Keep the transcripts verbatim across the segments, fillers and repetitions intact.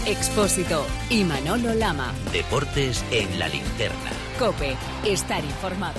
Expósito y Manolo Lama. Deportes en la linterna. COPE, estar informado.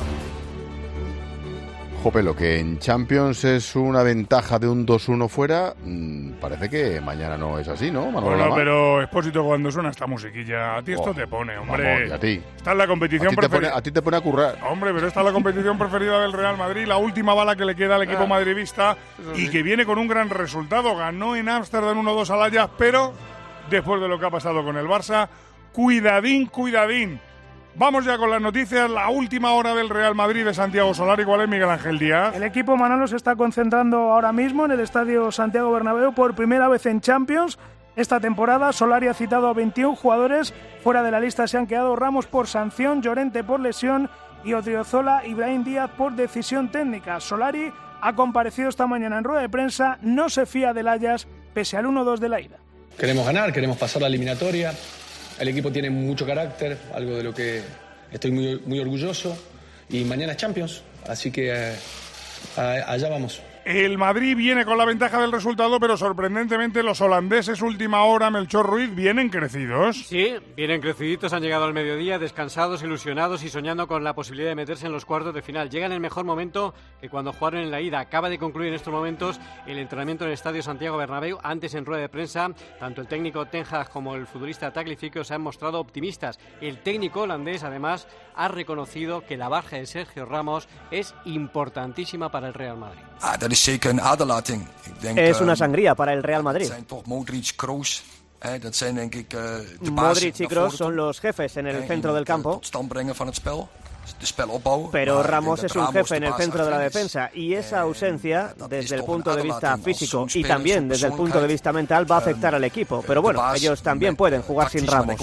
Jope, lo que en Champions es una ventaja de un dos uno fuera, mmm, parece que mañana no es así, ¿no, Manolo Bueno, Lama? pero Expósito, cuando suena esta musiquilla, a ti esto oh, te pone, hombre. Vamos, y a ti. Esta es la competición a ti, preferida. pone, a ti te pone a currar. Hombre, pero esta es la competición preferida del Real Madrid, la última bala que le queda al equipo ah, madridista y sí. que viene con un gran resultado. Ganó en Ámsterdam uno dos al Ajax, pero después de lo que ha pasado con el Barça, cuidadín, cuidadín. Vamos ya con las noticias, la última hora del Real Madrid de Santiago Solari. ¿Cuál es, Miguel Ángel Díaz? El equipo Manolo se está concentrando ahora mismo en el estadio Santiago Bernabéu por primera vez en Champions. Esta temporada Solari ha citado a veintiún jugadores. Fuera de la lista se han quedado Ramos por sanción, Llorente por lesión y Odriozola y Brahim Díaz por decisión técnica. Solari ha comparecido esta mañana en rueda de prensa, no se fía del Ajax pese al uno dos de la ida. Queremos ganar, queremos pasar la eliminatoria. El equipo tiene mucho carácter, algo de lo que estoy muy, muy orgulloso. Y mañana es Champions, así que eh, allá vamos. El Madrid viene con la ventaja del resultado, pero sorprendentemente los holandeses, última hora, Melchor Ruiz, vienen crecidos. Sí, vienen creciditos, han llegado al mediodía, descansados, ilusionados y soñando con la posibilidad de meterse en los cuartos de final. Llegan en el mejor momento que cuando jugaron en la ida. Acaba de concluir en estos momentos el entrenamiento en el Estadio Santiago Bernabéu. Antes, en rueda de prensa, tanto el técnico Ten Hag como el futbolista Tagliafico se han mostrado optimistas. El técnico holandés, además, ha reconocido que la baja de Sergio Ramos es importantísima para el Real Madrid. Ah, dat is zeker een aderlating. Ik denk, es una sangría para el Real Madrid. Zijn toch Modric, Kroos. Eh, dat zijn denk ik uh, de Modric y Kroos son los jefes en el eh, centro del campo. Tot stand brengen van het spel. De spel opbouwen. Pero Ramos es un jefe en el centro de la defensa y esa ausencia, desde el punto de vista físico y también desde el punto de vista mental, va a afectar al equipo. Pero bueno, ellos también pueden jugar sin Ramos.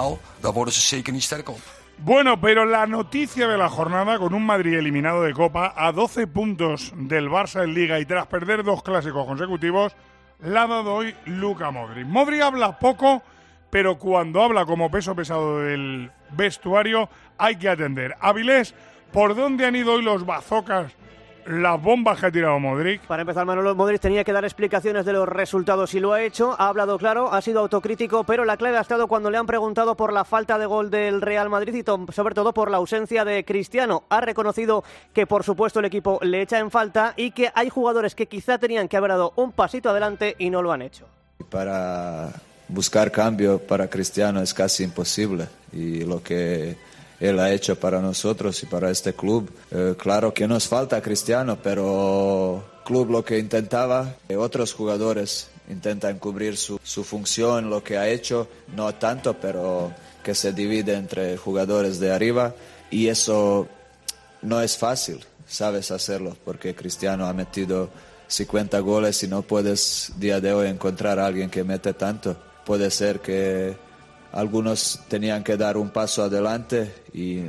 Bueno, pero la noticia de la jornada, con un Madrid eliminado de Copa, a doce puntos del Barça en Liga y tras perder dos clásicos consecutivos, la ha dado hoy Luka Modric. Modric habla poco, pero cuando habla como peso pesado del vestuario hay que atender. Avilés, ¿por dónde han ido hoy los bazocas, las bombas que ha tirado Modric? Para empezar, Manolo, Modric tenía que dar explicaciones de los resultados y lo ha hecho, ha hablado claro, ha sido autocrítico, pero la clave ha estado cuando le han preguntado por la falta de gol del Real Madrid y to- sobre todo por la ausencia de Cristiano. Ha reconocido que por supuesto el equipo le echa en falta y que hay jugadores que quizá tenían que haber dado un pasito adelante y no lo han hecho. Para buscar cambio para Cristiano es casi imposible y lo que él ha hecho para nosotros y para este club. Eh, claro que nos falta Cristiano, pero el club lo que intentaba, eh, otros jugadores intentan cubrir su, su función, lo que ha hecho, no tanto, pero que se divide entre jugadores de arriba y eso no es fácil, sabes hacerlo, porque Cristiano ha metido cincuenta goles y no puedes día de hoy encontrar a alguien que mete tanto. Puede ser que algunos tenían que dar un paso adelante y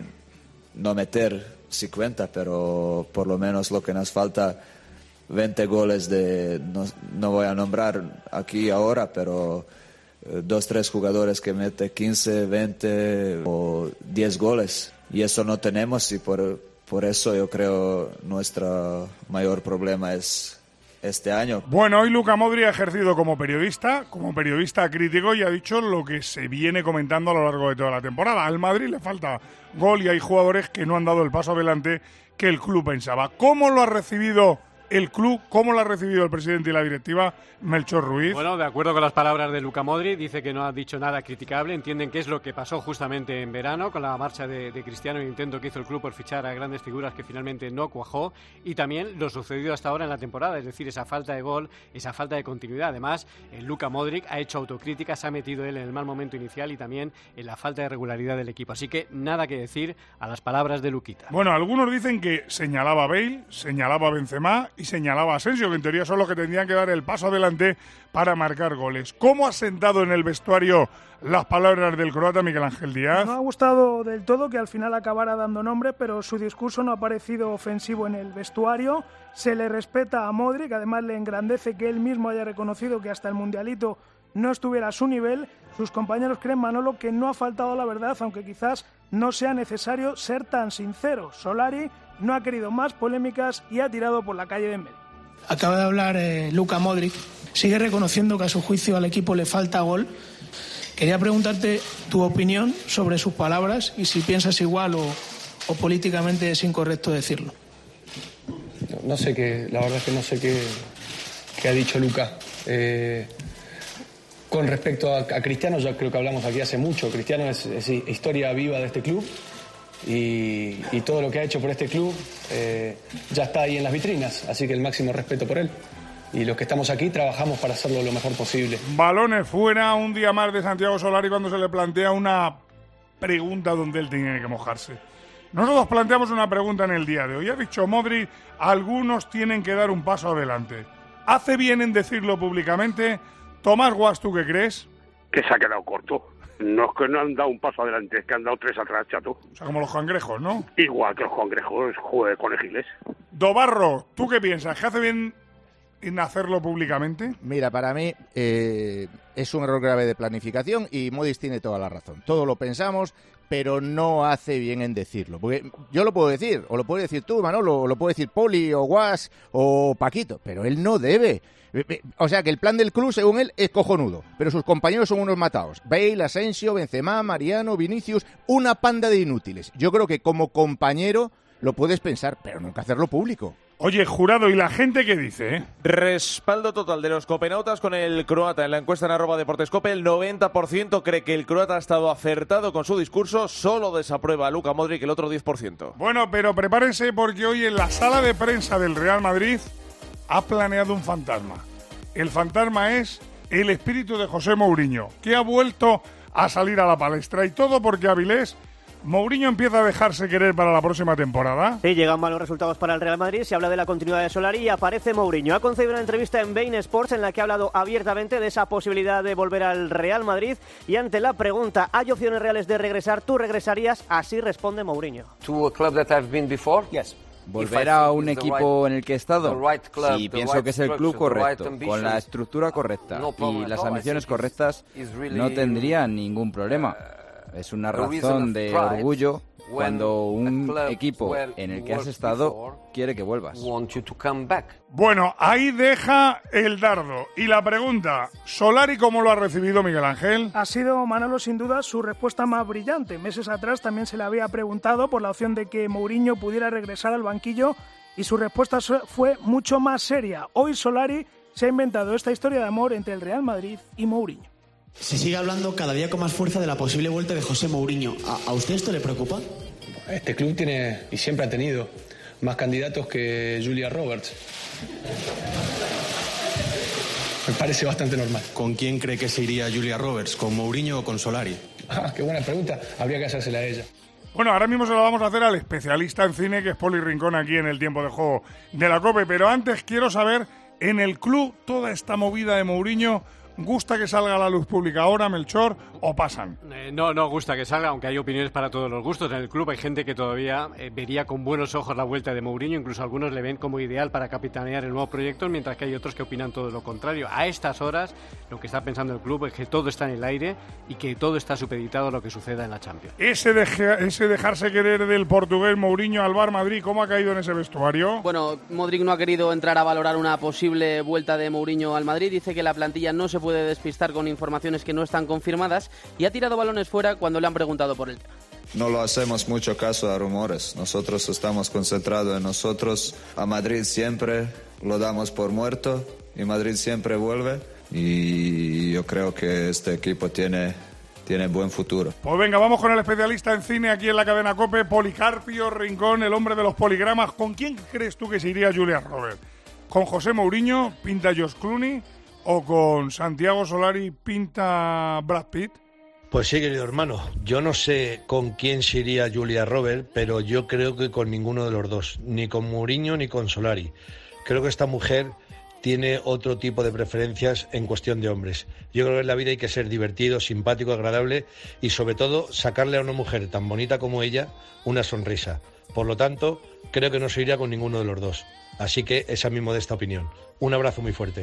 no meter cincuenta, pero por lo menos lo que nos falta, veinte goles de, no, no voy a nombrar aquí ahora, pero eh, dos, tres jugadores que meten quince, veinte o diez goles. Y eso no tenemos y por, por eso yo creo nuestro mayor problema es este año. Bueno, hoy Luka Modric ha ejercido como periodista, como periodista crítico y ha dicho lo que se viene comentando a lo largo de toda la temporada. Al Madrid le falta gol y hay jugadores que no han dado el paso adelante que el club pensaba. ¿Cómo lo ha recibido el club? ¿Cómo lo ha recibido el presidente y la directiva, Melchor Ruiz? Bueno, de acuerdo con las palabras de Luka Modric, dice que no ha dicho nada criticable, entienden qué es lo que pasó justamente en verano con la marcha de, de Cristiano y el intento que hizo el club por fichar a grandes figuras que finalmente no cuajó, y también lo sucedido hasta ahora en la temporada, es decir, esa falta de gol, esa falta de continuidad. Además, el Luka Modric ha hecho autocrítica, se ha metido él en el mal momento inicial y también en la falta de regularidad del equipo, así que nada que decir a las palabras de Luquita. Bueno, algunos dicen que señalaba a Bale, señalaba a Benzema y señalaba a Asensio, que en teoría son los que tendrían que dar el paso adelante para marcar goles. ¿Cómo ha sentado en el vestuario las palabras del croata Miguel Ángel Díaz? No ha gustado del todo que al final acabara dando nombre, pero su discurso no ha parecido ofensivo en el vestuario. Se le respeta a Modric, además le engrandece que él mismo haya reconocido que hasta el Mundialito no estuviera a su nivel. Sus compañeros creen, Manolo, que no ha faltado la verdad, aunque quizás no sea necesario ser tan sincero. Solari no ha querido más polémicas y ha tirado por la calle de en medio. Acaba de hablar eh, Luka Modric, sigue reconociendo que a su juicio al equipo le falta gol Quería preguntarte tu opinión sobre sus palabras y si piensas igual o, o políticamente es incorrecto decirlo. No, no sé qué, la verdad es que no sé qué, qué ha dicho Luca. Eh, con respecto a, a Cristiano, ya creo que hablamos aquí hace mucho. Cristiano es, es historia viva de este club y, y todo lo que ha hecho por este club eh, ya está ahí en las vitrinas, así que el máximo respeto por él. Y los que estamos aquí trabajamos para hacerlo lo mejor posible. Balones fuera, un día más de Santiago Solari cuando se le plantea una pregunta donde él tiene que mojarse. Nosotros planteamos una pregunta en el día de hoy. Ha dicho Modric, algunos tienen que dar un paso adelante. ¿Hace bien en decirlo públicamente? Tomás Guas, ¿tú qué crees? Que se ha quedado corto. No es que no han dado un paso adelante, es que han dado tres atrás, chato. O sea, como los cangrejos, ¿no? Igual que los cangrejos, joder, conejiles. Dobarro, ¿tú qué piensas? ¿Que hace bien en hacerlo públicamente? Mira, para mí eh, es un error grave de planificación y Modric tiene toda la razón. Todo lo pensamos, pero no hace bien en decirlo. Porque yo lo puedo decir, o lo puedes decir tú, Manolo, o lo puede decir Poli, o Guas, o Paquito, pero él no debe. O sea que el plan del club, según él, es cojonudo, pero sus compañeros son unos matados. Bale, Asensio, Benzema, Mariano, Vinicius, una panda de inútiles. Yo creo que como compañero lo puedes pensar, pero nunca hacerlo público. Oye, Jurado, ¿y la gente qué dice? Eh? Respaldo total de los copenautas con el croata. En la encuesta en arroba deportescope, el noventa por ciento cree que el croata ha estado acertado con su discurso. Solo desaprueba a Luka Modric el otro diez por ciento. Bueno, pero prepárense porque hoy en la sala de prensa del Real Madrid ha planeado un fantasma. El fantasma es el espíritu de José Mourinho, que ha vuelto a salir a la palestra. Y todo porque Avilés, ¿Mourinho empieza a dejarse querer para la próxima temporada? Sí, llegan malos resultados para el Real Madrid, se habla de la continuidad de Solari y aparece Mourinho. Ha concedido una entrevista en Bein Sports en la que ha hablado abiertamente de esa posibilidad de volver al Real Madrid y ante la pregunta, ¿hay opciones reales de regresar? ¿Tú regresarías? Así responde Mourinho. To a club that I've been before? Yes. ¿Volver a un equipo en el que he estado? Sí, pienso que es el club correcto, con la estructura correcta y las ambiciones correctas, no tendría ningún problema. Es una razón de orgullo cuando un equipo en el que has estado quiere que vuelvas. Bueno, ahí deja el dardo. Y la pregunta, ¿Solari cómo lo ha recibido Miguel Ángel? Ha sido, Manolo, sin duda, su respuesta más brillante. Meses atrás también se le había preguntado por la opción de que Mourinho pudiera regresar al banquillo y su respuesta fue mucho más seria. Hoy Solari se ha inventado esta historia de amor entre el Real Madrid y Mourinho. Se sigue hablando cada día con más fuerza de la posible vuelta de José Mourinho. ¿A, ¿A usted esto le preocupa? Este club tiene, y siempre ha tenido, más candidatos que Julia Roberts. Me parece bastante normal. ¿Con quién cree que se iría Julia Roberts? ¿Con Mourinho o con Solari? Ah, qué buena pregunta. Habría que hacérsela a ella. Bueno, ahora mismo se la vamos a hacer al especialista en cine, que es Poli Rincón, aquí en el tiempo de juego de la COPE. Pero antes quiero saber, en el club, toda esta movida de Mourinho, ¿gusta que salga a la luz pública ahora, Melchor, o pasan? Eh, no, no gusta que salga, aunque hay opiniones para todos los gustos. En el club hay gente que todavía eh, vería con buenos ojos la vuelta de Mourinho, incluso algunos le ven como ideal para capitanear el nuevo proyecto, mientras que hay otros que opinan todo lo contrario. A estas horas, lo que está pensando el club es que todo está en el aire y que todo está supeditado a lo que suceda en la Champions. Ese, deje, ese dejarse querer del portugués Mourinho al Bar Madrid, ¿cómo ha caído en ese vestuario? Bueno, Modric no ha querido entrar a valorar una posible vuelta de Mourinho al Madrid. Dice que la plantilla no se puede despistar con informaciones que no están confirmadas y ha tirado balones fuera cuando le han preguntado por el tema. No lo hacemos mucho caso a rumores. Nosotros estamos concentrados en nosotros. A Madrid siempre lo damos por muerto y Madrid siempre vuelve. Y yo creo que este equipo tiene, tiene buen futuro. Pues venga, vamos con el especialista en cine aquí en la cadena COPE, Policarpio Rincón, el hombre de los poligramas. ¿Con quién crees tú que se iría Julia Roberts? ¿Con José Mourinho, pinta Josh Clooney? ¿O con Santiago Solari, pinta Brad Pitt? Pues sí, querido hermano, yo no sé con quién se iría Julia Roberts, pero yo creo que con ninguno de los dos, ni con Mourinho ni con Solari. Creo que esta mujer tiene otro tipo de preferencias en cuestión de hombres. Yo creo que en la vida hay que ser divertido, simpático, agradable y sobre todo sacarle a una mujer tan bonita como ella una sonrisa. Por lo tanto, creo que no se iría con ninguno de los dos. Así que esa es mi modesta opinión. Un abrazo muy fuerte.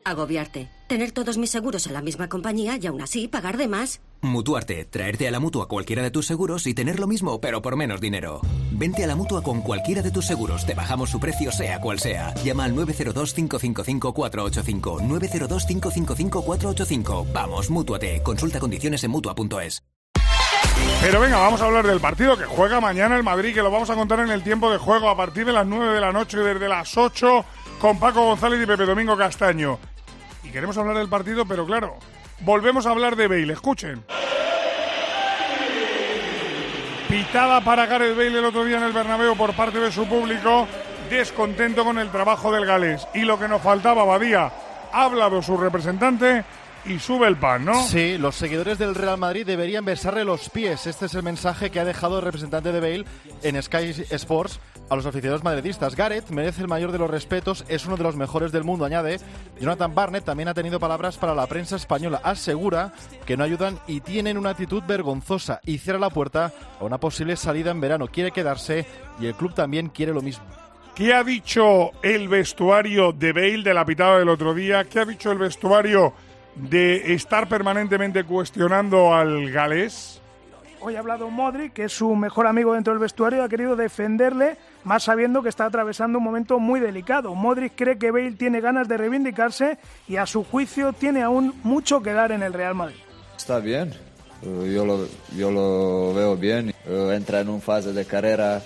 Agobiarte. Tener todos mis seguros en la misma compañía y aún así pagar de más. Mutuarte. Traerte a la Mutua cualquiera de tus seguros y tener lo mismo, pero por menos dinero. Vente a la Mutua con cualquiera de tus seguros. Te bajamos su precio sea cual sea. Llama al nueve cero dos, cinco cinco cinco, cuatro ocho cinco. nueve cero dos, cinco cinco cinco, cuatro ocho cinco. Vamos, Mútuate. Consulta condiciones en Mutua punto es. Pero venga, vamos a hablar del partido que juega mañana el Madrid, que lo vamos a contar en el tiempo de juego a partir de las nueve de la noche y desde las ocho con Paco González y Pepe Domingo Castaño. Y queremos hablar del partido, pero claro, volvemos a hablar de Bale. Escuchen. Pitada para Gareth Bale el otro día en el Bernabéu por parte de su público, descontento con el trabajo del galés. Y lo que nos faltaba, Badía, ha hablado su representante y sube el pan, ¿no? Sí, los seguidores del Real Madrid deberían besarle los pies. Este es el mensaje que ha dejado el representante de Bale en Sky Sports a los aficionados madridistas. Gareth merece el mayor de los respetos, es uno de los mejores del mundo, añade. Jonathan Barnett también ha tenido palabras para la prensa española. Asegura que no ayudan y tienen una actitud vergonzosa y cierra la puerta a una posible salida en verano. Quiere quedarse y el club también quiere lo mismo. ¿Qué ha dicho el vestuario de Bale de la pitada del otro día? ¿Qué ha dicho el vestuario de estar permanentemente cuestionando al galés? Hoy ha hablado Modric, que es su mejor amigo dentro del vestuario, ha querido defenderle, más sabiendo que está atravesando un momento muy delicado. Modric cree que Bale tiene ganas de reivindicarse y a su juicio tiene aún mucho que dar en el Real Madrid. Está bien, yo lo, yo lo veo bien. Entra en una fase de carrera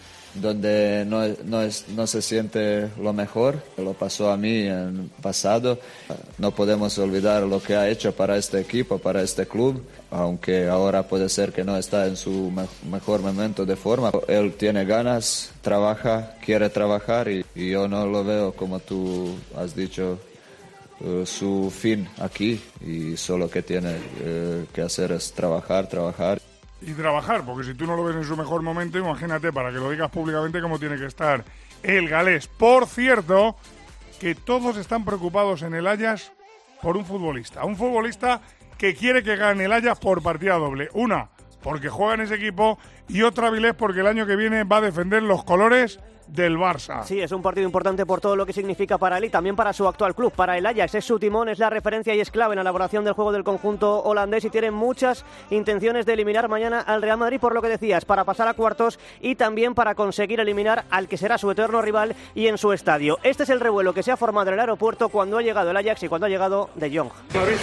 donde no, no, es, no se siente lo mejor. Lo pasó a mí en el pasado. No podemos olvidar lo que ha hecho para este equipo, para este club, aunque ahora puede ser que no está en su me- mejor momento de forma. Él tiene ganas, trabaja, quiere trabajar y, y yo no lo veo como tú has dicho, uh, su fin aquí, y solo que tiene uh, que hacer es trabajar, trabajar. Y trabajar, porque si tú no lo ves en su mejor momento, imagínate, para que lo digas públicamente, cómo tiene que estar el galés. Por cierto, que todos están preocupados en el Ajax por un futbolista. Un futbolista que quiere que gane el Ajax por partida doble. Una, porque juega en ese equipo, y otra, Vilés, porque el año que viene va a defender los colores del Barça. Sí, es un partido importante por todo lo que significa para él y también para su actual club, para el Ajax. Es su timón, es la referencia y es clave en la elaboración del juego del conjunto holandés y tiene muchas intenciones de eliminar mañana al Real Madrid, por lo que decías, para pasar a cuartos y también para conseguir eliminar al que será su eterno rival y en su estadio. Este es el revuelo que se ha formado en el aeropuerto cuando ha llegado el Ajax y cuando ha llegado De Jong.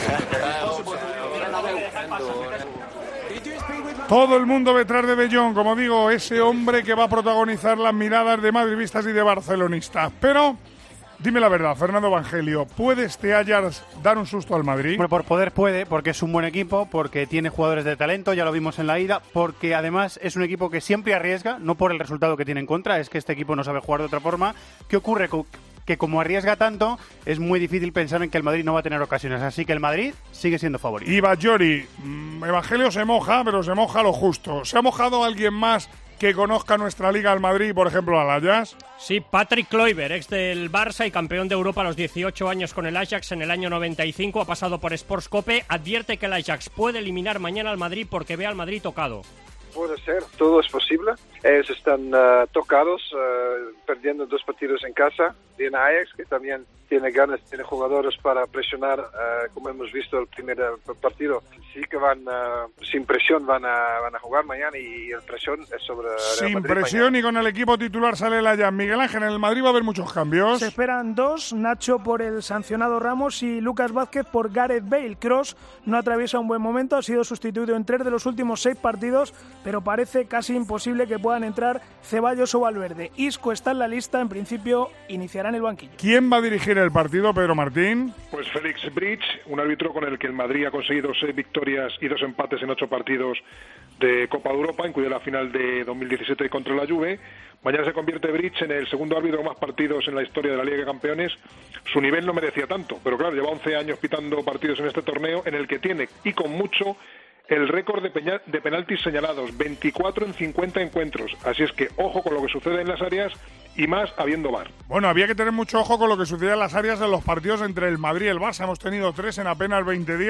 Todo el mundo detrás de De Jong, como digo, ese hombre que va a protagonizar las miradas de madridistas y de barcelonistas. Pero, dime la verdad, Fernando Evangelio, ¿puede este Ajax dar un susto al Madrid? Bueno, por poder puede, porque es un buen equipo, porque tiene jugadores de talento, ya lo vimos en la ida, porque además es un equipo que siempre arriesga, no por el resultado que tiene en contra, es que este equipo no sabe jugar de otra forma. ¿Qué ocurre? Que como arriesga tanto, es muy difícil pensar en que el Madrid no va a tener ocasiones. Así que el Madrid sigue siendo favorito. Y Bajori, Evangelio se moja, pero se moja lo justo. ¿Se ha mojado alguien más que conozca nuestra liga al Madrid, por ejemplo, al Ajax? Sí, Patrick Kluivert, ex del Barça y campeón de Europa a los dieciocho años con el Ajax en el año noventa y cinco, ha pasado por Sportscope, advierte que el Ajax puede eliminar mañana al Madrid porque ve al Madrid tocado. Puede ser, todo es posible. Ellos están uh, tocados, uh, perdiendo dos partidos en casa. Tiene Ajax, que también tiene ganas, tiene jugadores para presionar, uh, como hemos visto el primer partido. Sí que van, uh, sin presión van a, van a jugar mañana y el presión es sobre Real Sin Madrid presión mañana. Y con el equipo titular sale el Ajax. Miguel Ángel, en el Madrid va a haber muchos cambios. Se esperan dos, Nacho por el sancionado Ramos y Lucas Vázquez por Gareth Bale. Kroos no atraviesa un buen momento, ha sido sustituido en tres de los últimos seis partidos, pero parece casi imposible que puedan entrar Ceballos o Valverde. Isco está en la lista, en principio iniciará en el banquillo. ¿Quién va a dirigir el partido, Pedro Martín? Pues Félix Bridge, un árbitro con el que el Madrid ha conseguido seis victorias y dos empates en ocho partidos de Copa de Europa, incluida la final de dos mil diecisiete contra la Juve. Mañana se convierte Bridge en el segundo árbitro con más partidos en la historia de la Liga de Campeones. Su nivel no merecía tanto, pero claro, lleva once años pitando partidos en este torneo, en el que tiene, y con mucho, el récord de, peña, de penaltis señalados, veinticuatro en cincuenta encuentros. Así es que ojo con lo que sucede en las áreas y más habiendo V A R. Bueno, había que tener mucho ojo con lo que sucedía en las áreas de los partidos entre el Madrid y el Barça. Hemos tenido tres en apenas veinte días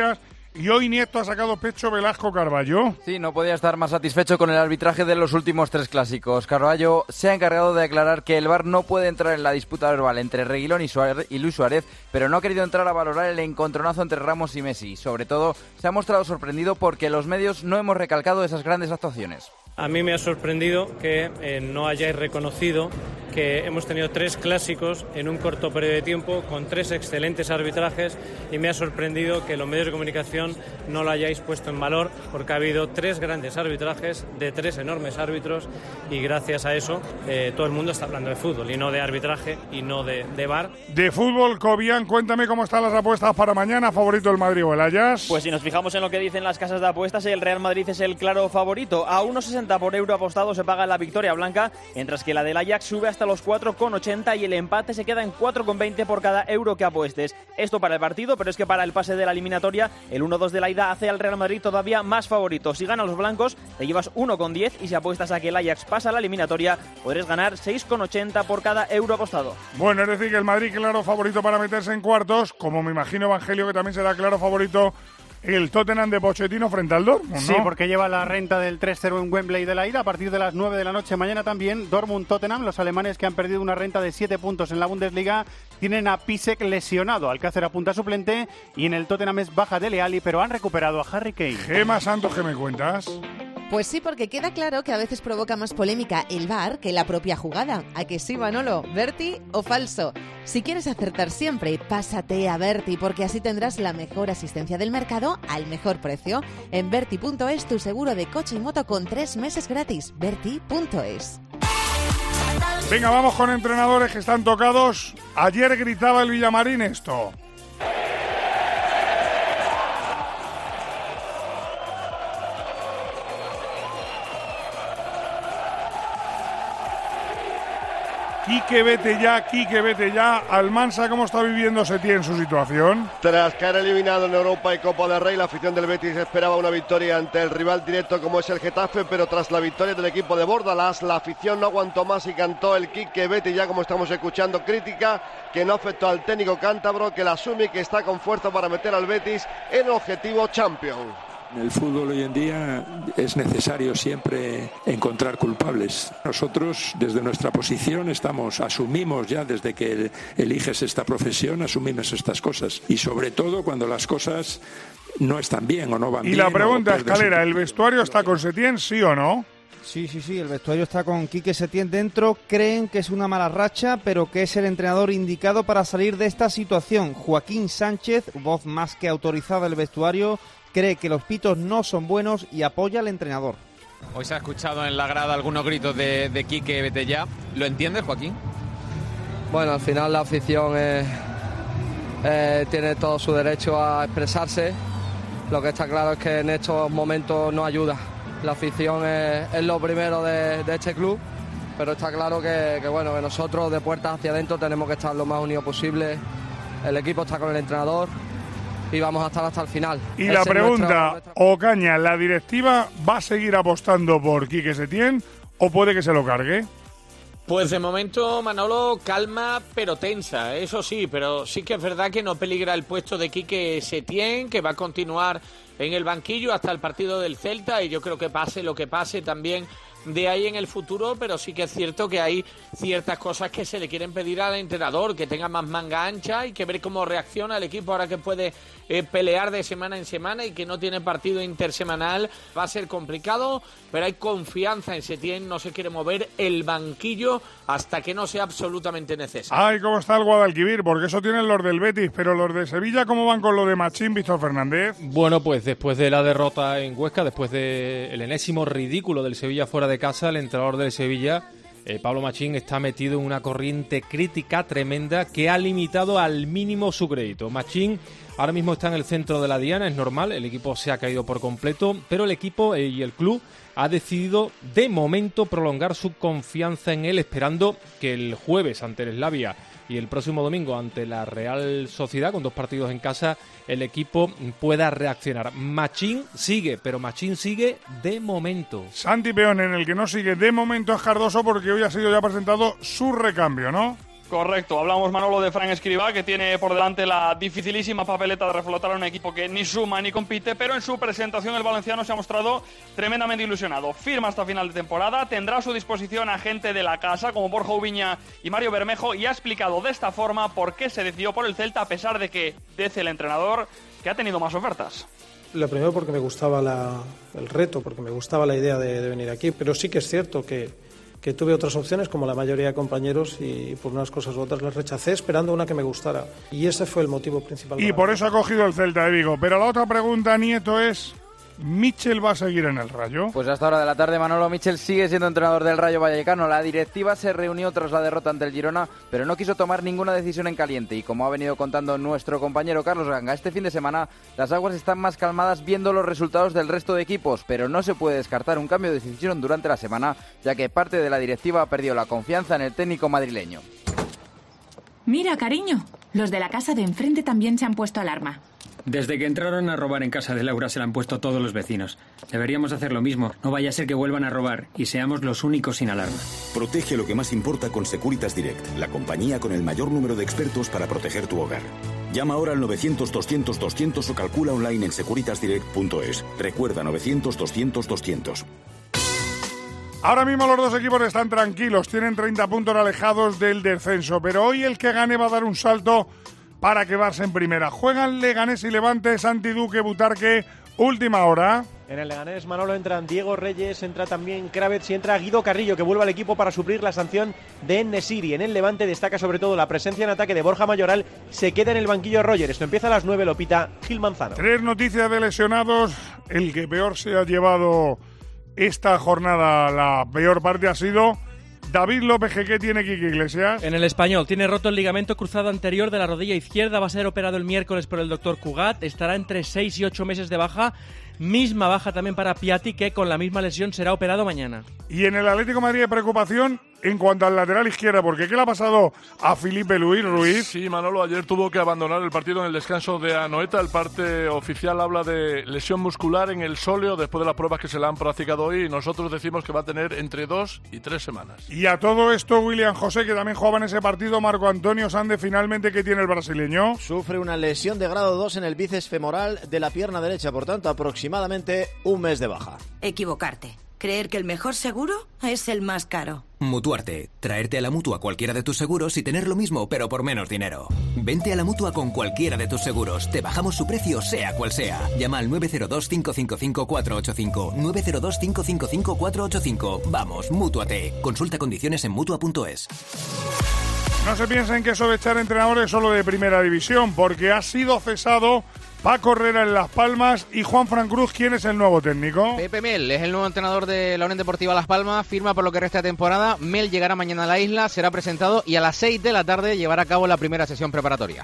Y hoy Nieto ha sacado pecho Velasco Carballo. Sí, no podía estar más satisfecho con el arbitraje de los últimos tres clásicos. Carballo se ha encargado de aclarar que el V A R no puede entrar en la disputa verbal entre Reguilón y, Suárez, y Luis Suárez, pero no ha querido entrar a valorar el encontronazo entre Ramos y Messi. Sobre todo, se ha mostrado sorprendido porque los medios no hemos recalcado esas grandes actuaciones. A mí me ha sorprendido que eh, no hayáis reconocido que hemos tenido tres clásicos en un corto periodo de tiempo con tres excelentes arbitrajes, y me ha sorprendido que los medios de comunicación no lo hayáis puesto en valor, porque ha habido tres grandes arbitrajes de tres enormes árbitros, y gracias a eso eh, todo el mundo está hablando de fútbol y no de arbitraje y no de, de V A R. De fútbol, Cobian, cuéntame cómo están las apuestas para mañana. ¿Favorito el Madrid o el Ajax? Pues si nos fijamos en lo que dicen las casas de apuestas, el Real Madrid es el claro favorito. A uno sesenta por euro apostado se paga la victoria blanca, mientras que la del Ajax sube hasta los cuatro con ochenta y el empate se queda en cuatro con veinte por cada euro que apuestes. Esto para el partido, pero es que para el pase de la eliminatoria, el uno dos de la ida hace al Real Madrid todavía más favorito. Si ganan los blancos, te llevas uno con diez, y si apuestas a que el Ajax pasa a la eliminatoria, podrás ganar seis con ochenta por cada euro apostado. Bueno, es decir que el Madrid claro favorito para meterse en cuartos, como me imagino Evangelio que también será claro favorito el Tottenham de Pochettino frente al Dortmund, ¿no? Sí, porque lleva la renta del tres cero en Wembley de la ida a partir de las nueve de la noche mañana también. Dortmund-Tottenham, los alemanes que han perdido una renta de siete puntos en la Bundesliga, tienen a Pisek lesionado, Alcácer apunta suplente, y en el Tottenham es baja Dele Alli, pero han recuperado a Harry Kane. Gema Santos, ¿qué me cuentas? Pues sí, porque queda claro que a veces provoca más polémica el V A R que la propia jugada. ¿A que sí, Manolo? ¿Berti o falso? Si quieres acertar siempre, pásate a Berti, porque así tendrás la mejor asistencia del mercado al mejor precio. En Berti punto es, tu seguro de coche y moto con tres meses gratis. Berti punto es. Venga, vamos con entrenadores que están tocados. Ayer gritaba el Villamarín esto. Quique, vete ya, Quique, vete ya. Almansa, ¿cómo está viviendo Setién su situación? Tras caer eliminado en Europa y Copa del Rey, la afición del Betis esperaba una victoria ante el rival directo como es el Getafe, pero tras la victoria del equipo de Bordalás, la afición no aguantó más y cantó el Quique, vete ya, como estamos escuchando, crítica que no afectó al técnico cántabro, que la asume y que está con fuerza para meter al Betis en el objetivo Champions. En el fútbol hoy en día es necesario siempre encontrar culpables. Nosotros, desde nuestra posición, estamos, asumimos ya desde que eliges esta profesión, asumimos estas cosas. Y sobre todo cuando las cosas no están bien o no van y bien. Y la pregunta, Escalera, ¿el vestuario está con Setién, sí o no? Sí, sí, sí, el vestuario está con Quique Setién dentro. Creen que es una mala racha, pero que es el entrenador indicado para salir de esta situación. Joaquín Sánchez, voz más que autorizada del vestuario, cree que los pitos no son buenos y apoya al entrenador. Hoy se ha escuchado en la grada algunos gritos de, de Quique, vete ya. ¿Lo entiendes, Joaquín? Bueno, al final la afición eh, eh, tiene todo su derecho a expresarse. Lo que está claro es que en estos momentos no ayuda. La afición es, es lo primero de, de este club, pero está claro que, que, bueno, que nosotros de puertas hacia adentro tenemos que estar lo más unidos posible. El equipo está con el entrenador y vamos a estar hasta el final. Y la pregunta, nuestra... Ocaña, ¿la directiva va a seguir apostando por Quique Setién o puede que se lo cargue? Pues de momento, Manolo, calma pero tensa, eso sí, pero sí que es verdad que no peligra el puesto de Quique Setién, que va a continuar en el banquillo hasta el partido del Celta, y yo creo que pase lo que pase también de ahí en el futuro, pero sí que es cierto que hay ciertas cosas que se le quieren pedir al entrenador, que tenga más manga ancha y que ver cómo reacciona el equipo ahora que puede eh, pelear de semana en semana y que no tiene partido intersemanal. Va a ser complicado, pero hay confianza en Setién, no se quiere mover el banquillo hasta que no sea absolutamente necesario. Ay, ¿cómo está el Guadalquivir? Porque eso tienen los del Betis, pero los de Sevilla, ¿cómo van con lo de Machín, Víctor Fernández? Bueno, pues después de la derrota en Huesca, después del enésimo ridículo del Sevilla fuera de casa, el entrenador del Sevilla, eh, Pablo Machín, está metido en una corriente crítica tremenda que ha limitado al mínimo su crédito. Machín ahora mismo está en el centro de la diana, es normal, el equipo se ha caído por completo, pero el equipo eh, y el club ha decidido de momento prolongar su confianza en él, esperando que el jueves ante el Slavia y el próximo domingo ante la Real Sociedad, con dos partidos en casa, el equipo pueda reaccionar. Machín sigue, pero Machín sigue de momento. Santi Peón, en el que no sigue de momento es Cardoso, porque hoy ha sido ya presentado su recambio, ¿no? Correcto, hablamos, Manolo, de Fran Escribá, que tiene por delante la dificilísima papeleta de reflotar a un equipo que ni suma ni compite, pero en su presentación el valenciano se ha mostrado tremendamente ilusionado. Firma hasta final de temporada, tendrá a su disposición a gente de la casa como Borja Ubiña y Mario Bermejo, y ha explicado de esta forma por qué se decidió por el Celta, a pesar de que dice el entrenador que ha tenido más ofertas. Lo primero porque me gustaba la, el reto, porque me gustaba la idea de, de venir aquí, pero sí que es cierto que que tuve otras opciones, como la mayoría de compañeros, y por unas cosas u otras las rechacé, esperando una que me gustara. Y ese fue el motivo principal. Y por eso ha cogido el Celta de Vigo. Pero la otra pregunta, Nieto, es... ¿Michel va a seguir en el Rayo? Pues hasta ahora de la tarde, Manolo, Michel sigue siendo entrenador del Rayo Vallecano. La directiva se reunió tras la derrota ante el Girona, pero no quiso tomar ninguna decisión en caliente. Y como ha venido contando nuestro compañero Carlos Ganga, este fin de semana las aguas están más calmadas viendo los resultados del resto de equipos, pero no se puede descartar un cambio de decisión durante la semana, ya que parte de la directiva ha perdido la confianza en el técnico madrileño. Mira, cariño, los de la casa de enfrente también se han puesto alarma. Desde que entraron a robar en casa de Laura se la han puesto todos los vecinos. Deberíamos hacer lo mismo. No vaya a ser que vuelvan a robar y seamos los únicos sin alarma. Protege lo que más importa con Securitas Direct, la compañía con el mayor número de expertos para proteger tu hogar. Llama ahora al novecientos doscientos doscientos o calcula online en securitas direct punto es. Recuerda, novecientos doscientos doscientos. Ahora mismo los dos equipos están tranquilos, tienen treinta puntos alejados del descenso, pero hoy el que gane va a dar un salto para quedarse en primera. Juegan Leganés y Levante, Santi Duque, Butarque, última hora. En el Leganés, Manolo, entran Diego Reyes, entra también Kravets y entra Guido Carrillo, que vuelve al equipo para suplir la sanción de En-Nesyri. En el Levante destaca sobre todo la presencia en ataque de Borja Mayoral, se queda en el banquillo Roger. Esto empieza a las nueve, lo pita Gil Manzano. Tres noticias de lesionados, el que peor se ha llevado esta jornada, la peor parte ha sido... David López, ¿qué tiene Quique Iglesias? En el Español, tiene roto el ligamento cruzado anterior de la rodilla izquierda, va a ser operado el miércoles por el doctor Cugat, estará entre seis y ocho meses de baja, misma baja también para Piatti, que con la misma lesión será operado mañana. Y en el Atlético de Madrid hay preocupación en cuanto al lateral izquierdo, porque ¿qué le ha pasado a Felipe Luis Ruiz? Sí, Manolo, ayer tuvo que abandonar el partido en el descanso de Anoeta. El parte oficial habla de lesión muscular en el sóleo después de las pruebas que se le han practicado hoy, y nosotros decimos que va a tener entre dos y tres semanas. Y a todo esto, William José, que también jugaba en ese partido, Marco Antonio Sande, finalmente, ¿qué tiene el brasileño? Sufre una lesión de grado dos en el bíceps femoral de la pierna derecha, por tanto, aproximadamente un mes de baja. Equivocarte. Creer que el mejor seguro es el más caro. Mutuarte. Traerte a la Mutua cualquiera de tus seguros y tener lo mismo, pero por menos dinero. Vente a la Mutua con cualquiera de tus seguros. Te bajamos su precio, sea cual sea. Llama al nueve cero dos, cinco cinco cinco, cuatro ocho cinco. nueve cero dos, cinco cinco cinco, cuatro ocho cinco. Vamos, Mútuate. Consulta condiciones en Mutua punto es. No se piensen que eso de echar entrenadores es solo de primera división, porque ha sido cesado Paco Herrera en Las Palmas. Y Juan Fran Cruz, ¿quién es el nuevo técnico? Pepe Mel es el nuevo entrenador de la Unión Deportiva Las Palmas, firma por lo que resta de temporada. Mel llegará mañana a la isla, será presentado y a las seis de la tarde llevará a cabo la primera sesión preparatoria.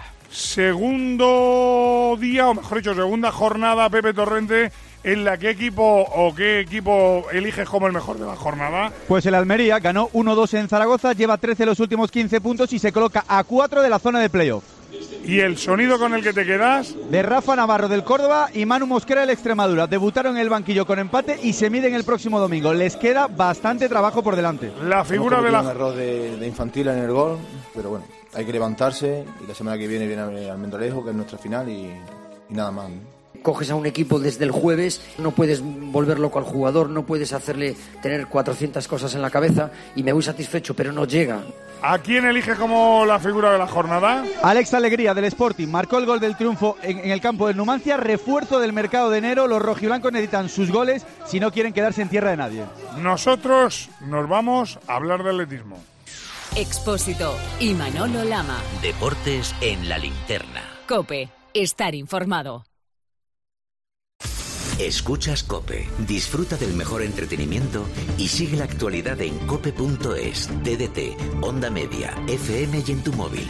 Segundo día, o mejor dicho, segunda jornada, Pepe Torrente, en la que equipo o qué equipo eliges como el mejor de la jornada. Pues el Almería ganó uno dos en Zaragoza, lleva trece los últimos quince puntos y se coloca a cuatro de la zona de playoff. ¿Y el sonido con el que te quedas? De Rafa Navarro del Córdoba y Manu Mosquera del Extremadura. Debutaron en el banquillo con empate y se miden el próximo domingo. Les queda bastante trabajo por delante. La figura de la... un error de, de infantil en el gol, pero bueno, hay que levantarse y la semana que viene viene Almendralejo, que es nuestra final, y, y nada más, ¿no? Coges a un equipo desde el jueves, no puedes volver loco al jugador, no puedes hacerle tener cuatrocientas cosas en la cabeza, y me voy satisfecho, pero no llega. ¿A quién elige como la figura de la jornada? Alex Alegría del Sporting marcó el gol del triunfo en, en el campo del Numancia, refuerzo del mercado de enero. Los rojiblancos necesitan sus goles si no quieren quedarse en tierra de nadie. Nosotros nos vamos a hablar de atletismo. Expósito y Manolo Lama. Deportes en la linterna. COPE. Estar informado. Escuchas COPE, disfruta del mejor entretenimiento y sigue la actualidad en cope punto es, T D T, Onda Media, F M y en tu móvil.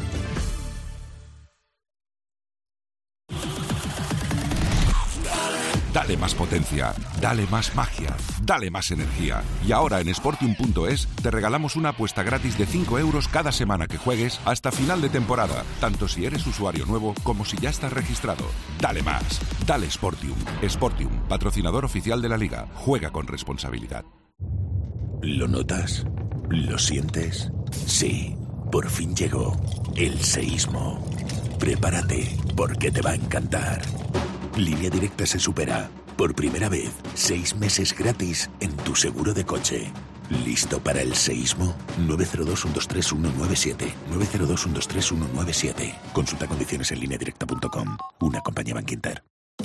Dale más potencia, dale más magia, dale más energía. Y ahora en Sportium punto es te regalamos una apuesta gratis de cinco euros cada semana que juegues hasta final de temporada, tanto si eres usuario nuevo como si ya estás registrado. Dale más, dale Sportium. Sportium, patrocinador oficial de la Liga. Juega con responsabilidad. ¿Lo notas? ¿Lo sientes? Sí. Por fin llegó el seísmo. Prepárate, porque te va a encantar. Línea Directa se supera. Por primera vez, seis meses gratis en tu seguro de coche. ¿Listo para el seísmo? nueve cero dos, uno dos tres, uno nueve siete. nueve cero dos, uno dos tres, uno nueve siete. Consulta condiciones en línea directa punto com. Una compañía Bankinter.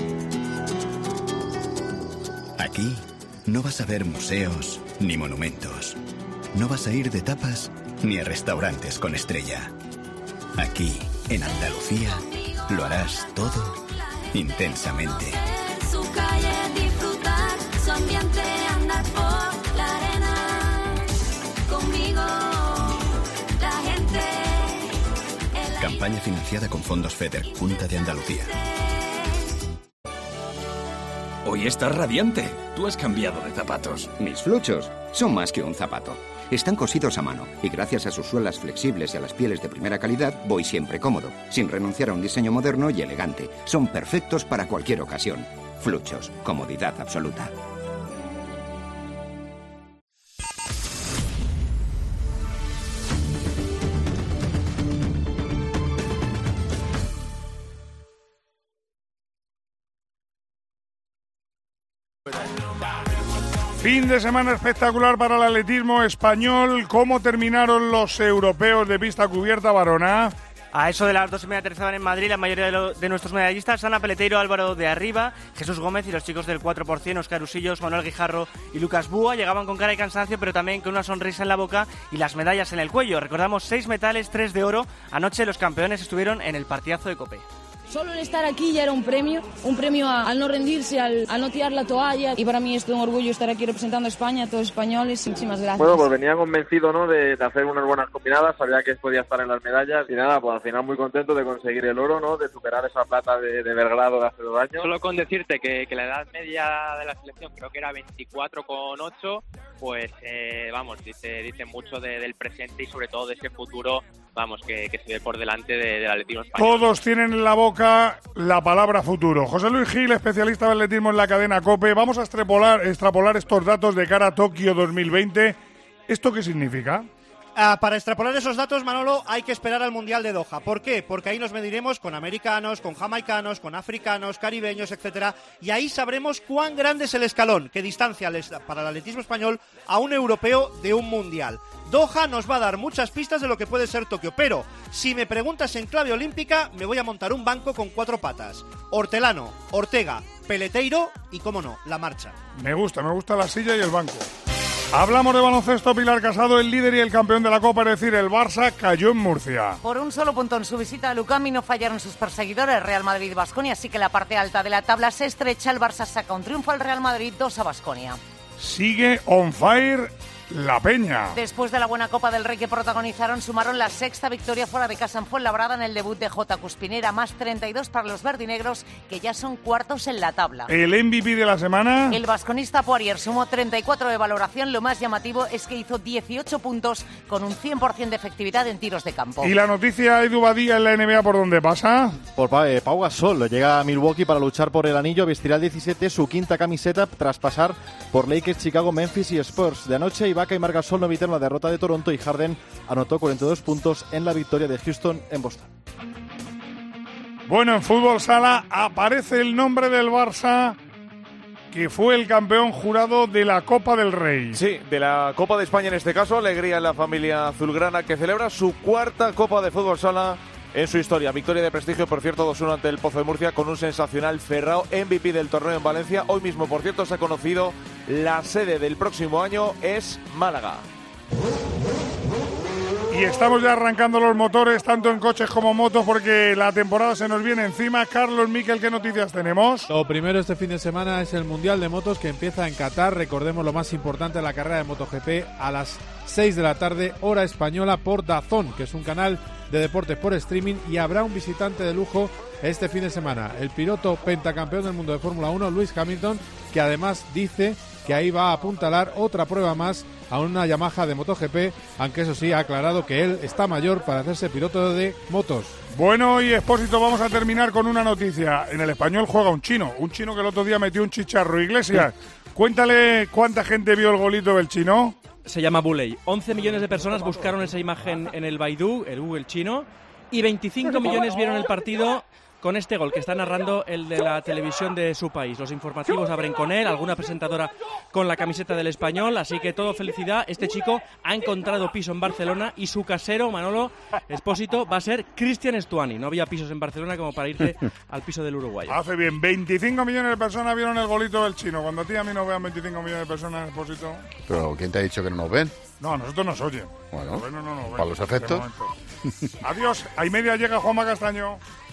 Aquí no vas a ver museos ni monumentos. No vas a ir de tapas ni a restaurantes con estrella. Aquí, en Andalucía, lo harás todo intensamente. Su calle, disfrutar su ambiente, andar por la arena. Conmigo, la gente. Campaña financiada con fondos FEDER, Junta de Andalucía. Hoy estás radiante. Tú has cambiado de zapatos. Mis fluchos son más que un zapato. Están cosidos a mano y gracias a sus suelas flexibles y a las pieles de primera calidad voy siempre cómodo, sin renunciar a un diseño moderno y elegante. Son perfectos para cualquier ocasión. Fluchos, comodidad absoluta. Fin de semana espectacular para el atletismo español. ¿Cómo terminaron los europeos de pista cubierta, Barona? A eso de las dos y media aterrizaban en Madrid la mayoría de, lo, de nuestros medallistas: Ana Peleteiro, Álvaro de Arriba, Jesús Gómez y los chicos del cuatro por cien, Óscar Usillos, Manuel Guijarro y Lucas Búa. Llegaban con cara y cansancio, pero también con una sonrisa en la boca y las medallas en el cuello. Recordamos seis metales, tres de oro. Anoche los campeones estuvieron en el partidazo de COPE. Solo el estar aquí ya era un premio, un premio a, al no rendirse, al, al no tirar la toalla, y para mí es todo un orgullo estar aquí representando a España, a todos españoles. Muchísimas gracias. Bueno, pues venía convencido, ¿no?, de, de hacer unas buenas combinadas, sabía que podía estar en las medallas y nada, pues al final muy contento de conseguir el oro, ¿no?, de superar esa plata de, de Belgrado de hace dos años. Solo con decirte que, que la edad media de la selección creo que era veinticuatro coma ocho, pues eh, vamos, dice, dice mucho de, del presente y sobre todo de ese futuro, vamos, que, que se ve por delante de, del atletismo español. Todos tienen en la boca la palabra futuro. José Luis Gil, especialista de atletismo en la cadena COPE. Vamos a extrapolar, extrapolar estos datos de cara a Tokio dos mil veinte. ¿Esto qué significa? Ah, para extrapolar esos datos, Manolo, hay que esperar al Mundial de Doha. ¿Por qué? Porque ahí nos mediremos con americanos, con jamaicanos, con africanos, caribeños, etcétera, y ahí sabremos cuán grande es el escalón, qué distancia les da para el atletismo español a un europeo de un Mundial. Doha nos va a dar muchas pistas de lo que puede ser Tokio, pero si me preguntas en clave olímpica, me voy a montar un banco con cuatro patas: Hortelano, Ortega, Peleteiro y, cómo no, la marcha. Me gusta, me gusta la silla y el banco. Hablamos de baloncesto. Pilar Casado, el líder y el campeón de la Copa, es decir, el Barça, cayó en Murcia. Por un solo punto en su visita a Lucami no fallaron sus perseguidores, Real Madrid y Baskonia, así que la parte alta de la tabla se estrecha. El Barça saca un triunfo al Real Madrid, dos a Baskonia. Sigue on fire la Peña. Después de la buena Copa del Rey que protagonizaron, sumaron la sexta victoria fuera de casa en Fuenlabrada en el debut de Jota Cuspinera, más treinta y dos para los verdinegros, que ya son cuartos en la tabla. ¿El M V P de la semana? El vasconista Poirier sumó treinta y cuatro de valoración. Lo más llamativo es que hizo dieciocho puntos con un cien por ciento de efectividad en tiros de campo. ¿Y la noticia, Edu Badía, en la N B A por dónde pasa? Por eh, Pau Gasol. Llega a Milwaukee para luchar por el anillo. Vestirá el diecisiete, su quinta camiseta tras pasar por Lakers, Chicago, Memphis y Spurs. De anoche, Ibaka y Marc Gasol no evitaron la derrota de Toronto y Harden anotó cuarenta y dos puntos en la victoria de Houston en Boston. Bueno, en fútbol sala aparece el nombre del Barça, que fue el campeón jurado de la Copa del Rey. Sí, de la Copa de España en este caso. Alegría en la familia azulgrana, que celebra su cuarta Copa de fútbol sala en su historia. Victoria de prestigio, por cierto, dos uno ante el Pozo de Murcia, con un sensacional Ferrao, M V P del torneo en Valencia. Hoy mismo, por cierto, se ha conocido la sede del próximo año, es Málaga. Y estamos ya arrancando los motores, tanto en coches como motos, porque la temporada se nos viene encima. Carlos, Miquel, ¿qué noticias tenemos? Lo primero este fin de semana es el Mundial de Motos, que empieza en Qatar. Recordemos lo más importante de la carrera de MotoGP a las seis de la tarde, hora española, por DAZN, que es un canal de deportes por streaming, y habrá un visitante de lujo este fin de semana, el piloto pentacampeón del mundo de Fórmula uno, Lewis Hamilton, que además dice que ahí va a apuntalar otra prueba más a una Yamaha de MotoGP, aunque eso sí ha aclarado que él está mayor para hacerse piloto de motos. Bueno, y Expósito, vamos a terminar con una noticia. En el Español juega un chino, un chino que el otro día metió un chicharro. Iglesias, cuéntale cuánta gente vio el golito del chino. se llama Buley. once millones de personas buscaron esa imagen en el Baidu, el Google chino, y veinticinco millones vieron el partido con este gol que está narrando el de la televisión de su país. Los informativos abren con él, alguna presentadora con la camiseta del Español, así que todo felicidad. Este chico ha encontrado piso en Barcelona y su casero, Manolo Espósito, va a ser Cristian Stuani. No había pisos en Barcelona como para irte al piso del uruguayo. Hace bien, veinticinco millones de personas vieron el golito del chino. Cuando a ti y a mí nos vean veinticinco millones de personas, Espósito. Pero ¿quién te ha dicho que no nos ven? No, a nosotros nos oyen. Bueno, no, no, no, para los efectos. Adiós, a y media llega Juanma Castaño.